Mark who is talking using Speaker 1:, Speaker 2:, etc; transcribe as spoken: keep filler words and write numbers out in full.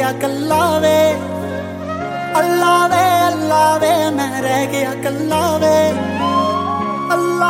Speaker 1: गया कल्ला वे, अल्लाह वे अल्लाह वे मैं रह गया कल्ला वे।